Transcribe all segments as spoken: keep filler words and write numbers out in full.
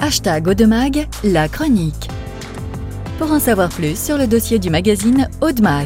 Hashtag Audemag, la chronique. Pour en savoir plus sur le dossier du magazine Audemag.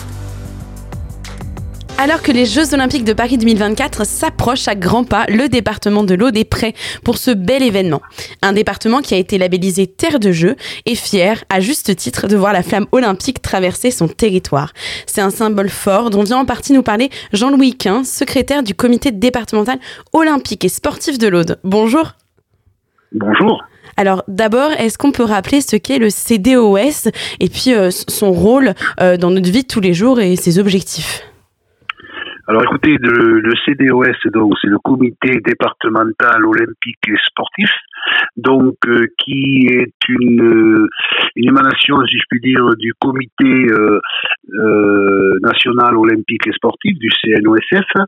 Alors que les Jeux Olympiques de Paris deux mille vingt-quatre s'approchent à grands pas, le département de l'Aude est prêt pour ce bel événement. Un département qui a été labellisé Terre de Jeux est fier, à juste titre, de voir la flamme olympique traverser son territoire. C'est un symbole fort dont vient en partie nous parler Jean-Louis Quin, secrétaire du comité départemental olympique et sportif de l'Aude. Bonjour. Bonjour. Alors d'abord, est-ce qu'on peut rappeler ce qu'est le C D O S et puis euh, son rôle euh, dans notre vie de tous les jours et ses objectifs ? Alors écoutez, le, le C D O S, donc c'est le comité départemental olympique et sportif, donc euh, qui est une, euh, une émanation, si je puis dire, du comité euh, euh, national olympique et sportif, du C N O S F,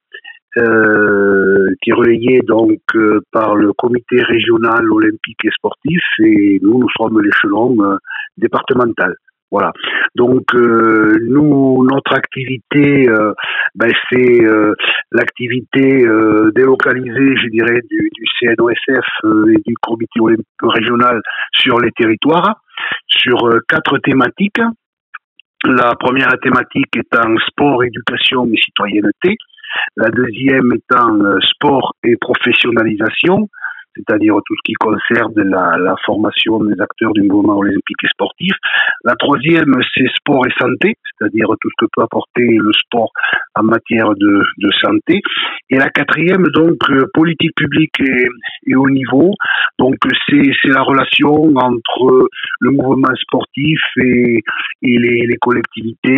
euh, qui est relayé donc euh, par le comité régional olympique et sportif, et nous, nous sommes l'échelon euh, départemental. Voilà. Donc euh, nous, notre activité, euh, ben, c'est euh, l'activité euh, délocalisée, je dirais, du, du C N O S F euh, et du comité olympique régional sur les territoires, sur euh, quatre thématiques. La première thématique étant sport, éducation et citoyenneté. La deuxième étant euh, sport et professionnalisation, c'est-à-dire tout ce qui concerne la, la formation des acteurs du mouvement olympique et sportif. La troisième, c'est sport et santé, c'est-à-dire tout ce que peut apporter le sport en matière de, de santé. Et la quatrième, donc, politique publique et, et haut niveau. Donc, c'est, c'est la relation entre le mouvement sportif et, et les, les collectivités,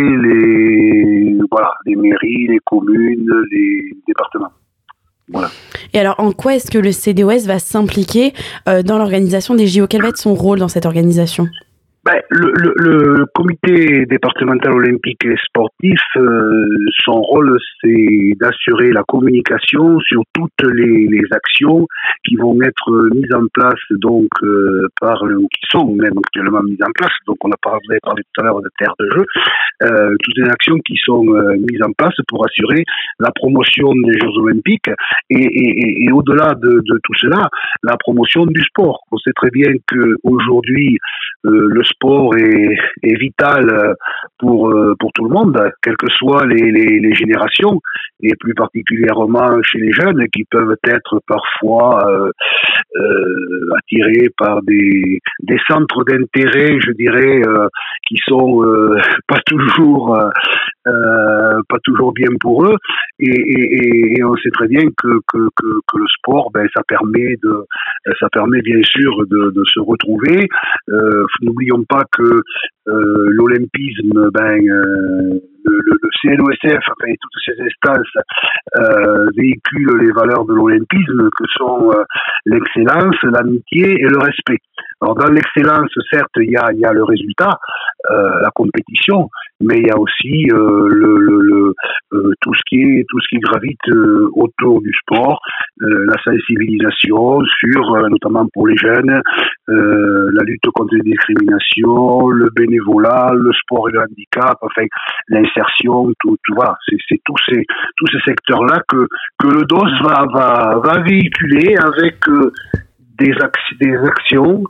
les, voilà, les mairies, les communes, les départements. Voilà. Et alors, en quoi est-ce que le C D O S va s'impliquer euh, dans l'organisation des J O ? Quel va être son rôle dans cette organisation ? Ben, le, le, le comité départemental olympique et sportif, euh, son rôle, c'est d'assurer la communication sur toutes les, les actions qui vont être mises en place, donc euh, par ou qui sont même actuellement mises en place. Donc, on a parlé, parlé tout à l'heure de Terre de Jeux, euh, toutes les actions qui sont euh, mises en place pour assurer la promotion des Jeux olympiques et, et, et au-delà de, de tout cela, la promotion du sport. On sait très bien que aujourd'hui, euh, le sport est, est vital pour pour tout le monde, quelles que soient les, les, les générations, et plus particulièrement chez les jeunes qui peuvent être parfois euh, euh, attirés par des des centres d'intérêt, je dirais, euh, qui sont euh, pas toujours euh, pas toujours bien pour eux, et, et, et on sait très bien que que que, que le sport, ben ça permet de ça permet bien sûr de, de se retrouver. Euh, n'oublions pas que euh, l'olympisme, ben euh, le, le, le C N O S F, enfin, et toutes ces instances euh, véhiculent les valeurs de l'olympisme, que sont euh, l'excellence, l'amitié et le respect. Alors dans l'excellence, certes, il y a, il y a le résultat, euh, la compétition, mais il y a aussi euh, le, le, le euh, tout ce qui est tout ce qui gravite euh, autour du sport, euh, la sensibilisation sur, euh, notamment pour les jeunes, euh, la lutte contre les discriminations, le bénévolat, le sport et le handicap, enfin l'insertion, tout, tout voilà, c'est, c'est tous ces tous ces secteurs-là que que le D O S va va va véhiculer avec euh, des ac- des actions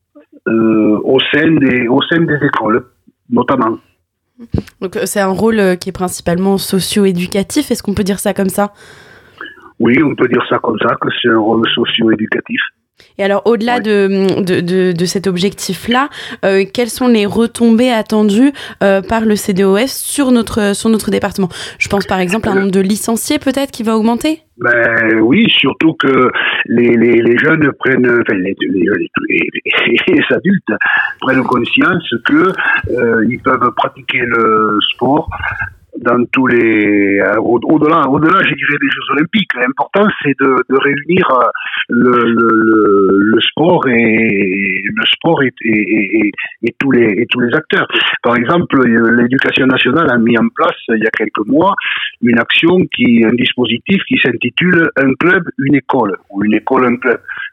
euh, au sein des au sein des écoles, notamment. Donc c'est un rôle qui est principalement socio-éducatif, est-ce qu'on peut dire ça comme ça ? Oui, on peut dire ça comme ça, que c'est un rôle socio-éducatif. Et alors, au-delà ouais. de, de, de, de cet objectif-là, euh, quelles sont les retombées attendues euh, par le C D O S sur notre, sur notre département ? Je pense par exemple à un nombre de licenciés peut-être qui va augmenter ? Ben oui, surtout que les, les, les jeunes prennent, enfin les, les, les, les, les adultes prennent conscience que euh, ils peuvent pratiquer le sport dans tous les au, au-delà au-delà je dirais des Jeux Olympiques. L'important c'est de, de réunir le, le, le, le sport et le sport et, et, et, et tous les et tous les acteurs. Par exemple, l'Éducation nationale a mis en place il y a quelques mois une action qui un dispositif qui s'intitule Un club, une école, ou une école, un club.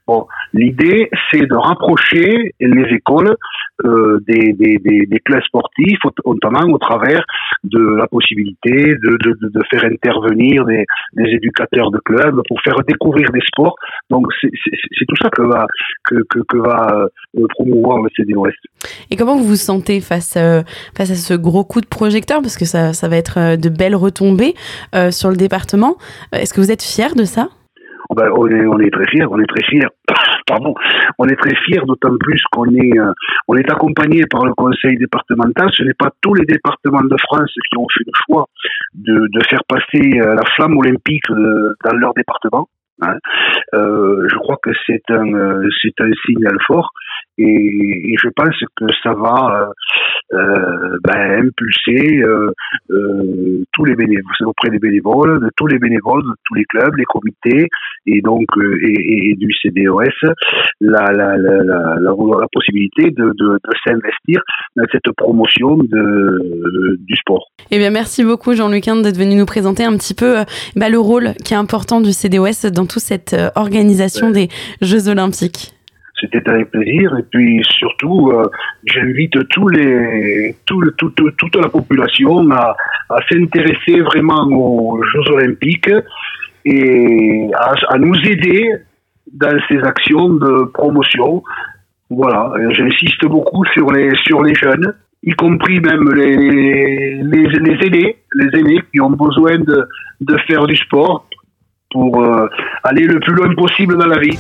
Bon, l'idée, c'est de rapprocher les écoles euh, des, des, des, des clubs sportifs, notamment au travers de la possibilité de, de, de faire intervenir des, des éducateurs de clubs pour faire découvrir des sports. Donc, c'est, c'est, c'est tout ça que va, que, que, que va euh, promouvoir le C D O S. Et comment vous vous sentez face, euh, face à ce gros coup de projecteur, parce que ça, ça va être de belles retombées euh, sur le département. Est-ce que vous êtes fiers de ça ? Ben, on est, on est très fiers, on est très fiers. Pardon, on est très fiers, d'autant plus qu'on est, euh, on est accompagné par le conseil départemental. Ce n'est pas tous les départements de France qui ont fait le choix de, de faire passer euh, la flamme olympique euh, dans leur département. Hein. Euh, je crois que c'est un, euh, c'est un signal fort, et, et je pense que ça va euh, euh, ben, impulser euh, euh, tous les bénévoles, auprès des bénévoles, de tous les bénévoles, de tous les clubs, les comités, et donc euh, et, et du C D O S, la, la, la, la, la, la possibilité de, de, de s'investir dans cette promotion de, du sport. Eh bien, merci beaucoup Jean-Luc Hinde d'être venu nous présenter un petit peu euh, bah, le rôle qui est important du C D O S dans toute cette euh, organisation ouais. des Jeux Olympiques. C'était avec plaisir, et puis surtout, euh, j'invite tous les, tout le, tout, tout, toute la population à, à s'intéresser vraiment aux Jeux Olympiques et à, à nous aider dans ces actions de promotion. Voilà, j'insiste beaucoup sur les, sur les jeunes, y compris même les, les, les aînés, les aînés qui ont besoin de, de faire du sport pour euh, aller le plus loin possible dans la vie.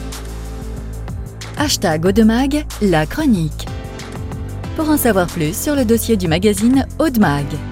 Hashtag Audemag, la chronique. Pour en savoir plus sur le dossier du magazine Audemag.